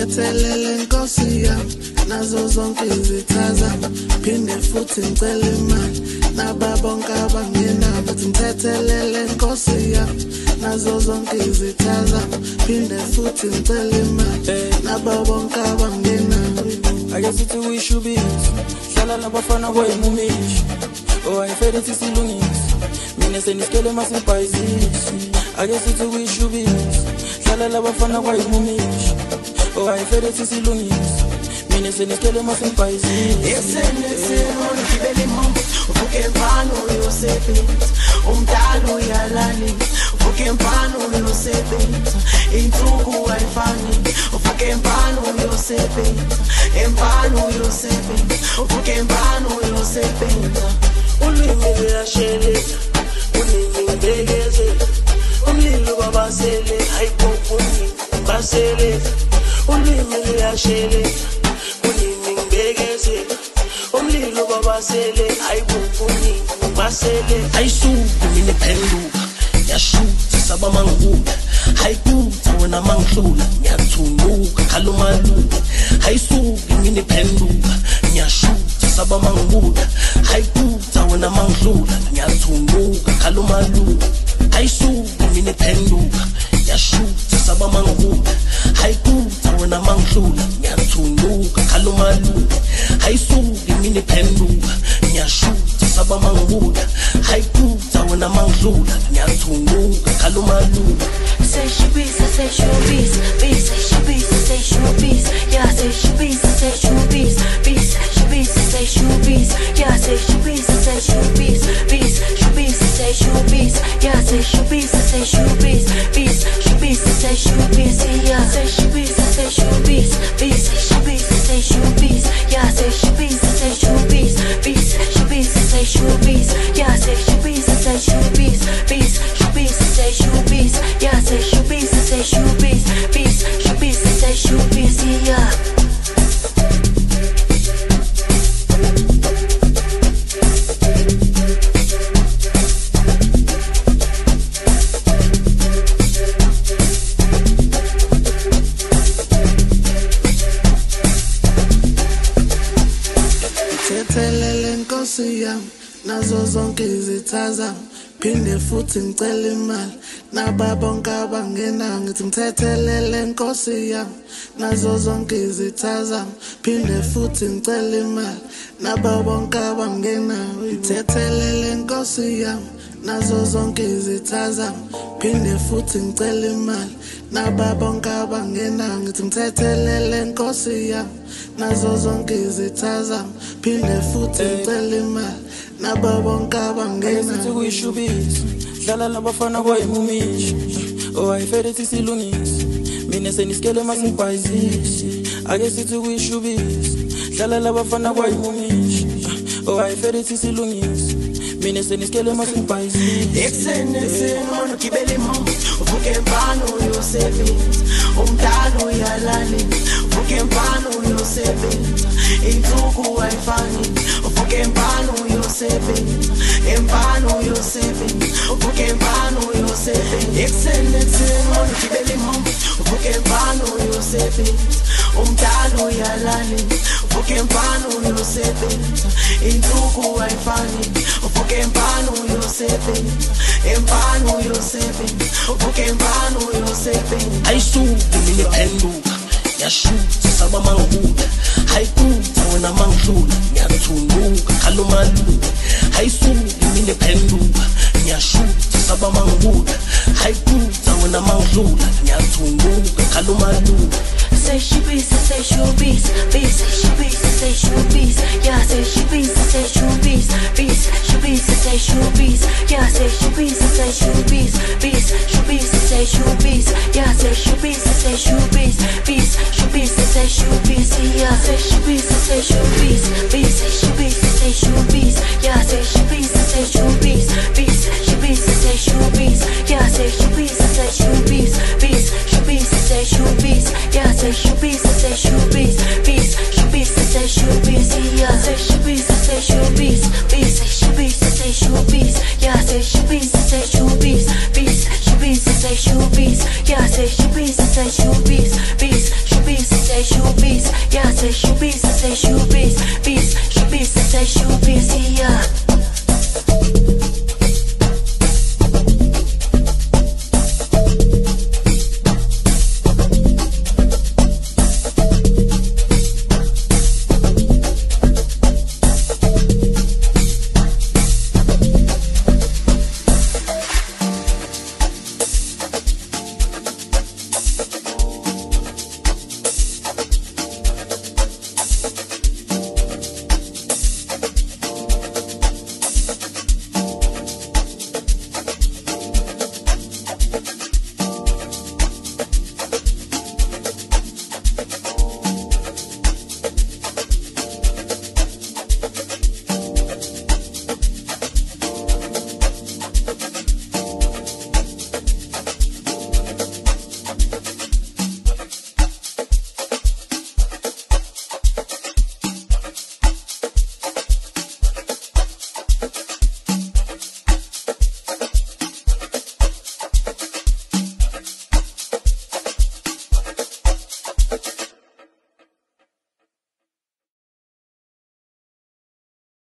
ngithethelele Nkosi yami nazo zonke izitha zami phinde futhi ngicela imali nababonke abangenabo ngithethelele Nkosi yami nazo zonke izitha zami phinde futhi ngicela imali nababonke abangenabo. I guess it's a wish you be hlala labafana kwayimumishi owayifede sisilungisi mina senisikele masibhayizisi. I guess it's a wish you be hlala labafana kwayimumishi owayifede sisilungisi mina senisikele masibhayizisi. Esenesironi kibele mambo uvuke mfano uyosebenza umdalo uyalani uvuke mfano uyosebenza insuku ayifani uvuke mfano uyosebenza emfano uyosebenza uvuke mfano uyosebenza ulimi luyasheleza ulimi ngibekeze umlilo babasele hayikofuni baseleza ulimi luyasheleza ulimi ngibekeze umlilo babasele hayikofuni basele ayisuku mina phenduka yashuthi sabamangula hayikuthi wena mangihlula ngiyathunduka khalomaluka ayisuku mina phenduka nyashuthi sabamangula hayikuthi wena mangihlula ngiyathunduka khalomaluka ayisuku mina phenduka yashuthi sabamangula hayikuthi wena mangihlula ngiyathunduka khalomaluka ayisuku mina phenduka nyashuthi sabamangula hayikuthi wena mangihlula ngiyathunduka khalomaluka. Say she beats, say she beats, beats, she beats, say she beats, yeah, say she beats, say she beats, beats, she beats, say she beats, yeah, say she beats, say she beats, beats, she beats, say she beats, yeah, say she beats, say she beats, beats, she beats, say she beats, yeah, say she beats, say she beats, beats, she beats, say she beats, yeah, say she beats, say she beats, beats, she beats, say she beats, yeah, say she beats, say she beats, beats, she beats, say she beats, yeah, say she beats, say she beats, beats, she beats, say she beats, yeah. Ngithethelele Nkosi yami nazo zonke izitha zami phinde futhi ngicela imali nababonke abangenayo ngithi ngithethelele Nkosi yami nazo zonke izitha zami phinde futhi ngicela imali nababonke abangenayo. Ngithethelele Nkosi yami nazo zonke izitha zami phinde futhi ngicela imali nababonke abangenayo ngithi ngithethelele Nkosi yami nazo zonke izitha zami phinde futhi ngicela imali nababonke abangenayo. Kuyishubisi hlala labafana kwayimumishi owayifede sisilungisi mina senisikele masibhayizisi. Ake sithi kuyishubisi hlala labafana kwayimumishi owayifede sisilungisi mina senisikele masibhayizisi. Esenesironi kibele mambo uvuke mfano uyosebenza umdalo uyalani uvuke mfano uyosebenza insuku ayifani uvuke mfano uyosebenza emfano uyosebenza uvuke mfano uyosebenza. Esenesironi kibele mambo uvuke mfano uyosebenza umdalo uyalani uvuke mfano uyosebenza insuku ayifani uvuke mfano uyosebenza emfano uyosebenza uvuke mfano uyosebenza. ayisuku mina phenduka yashuthi sabamangula hayikuthi wena mangihlula ngiyathunduka khalomaluka ayisuku mina phenduka nyashuthi sabamangula hayikuthi wena mangihlula ngiyathunduka khalomaluka. Say she beats, say she beats, beats, she beats, say she beats, yeah, say she beats, say she beats, beats, she beats, say she beats, yeah, say she beats, say she beats, beats, she beats, say she beats, yeah, say she beats, say she beats, beats, she beats, say she beats, yeah, say she beats, say she beats, beats, she beats, say she beats, yeah, say she beats, say she beats, beats, she beats, say she beats, yeah, say she beats, say she beats, beats, she beats, say she beats, yeah, say she beats, say she beats, beats, she beats, say she beats, yeah, say she beats, say she beats, beats, she beats, say she beats, yeah, say she beats, say she beats, beats, she beats, say she beats, yeah, say she beats, say she beats. Yeah, say showbiz, I say showbiz, biz, showbiz, I say showbiz.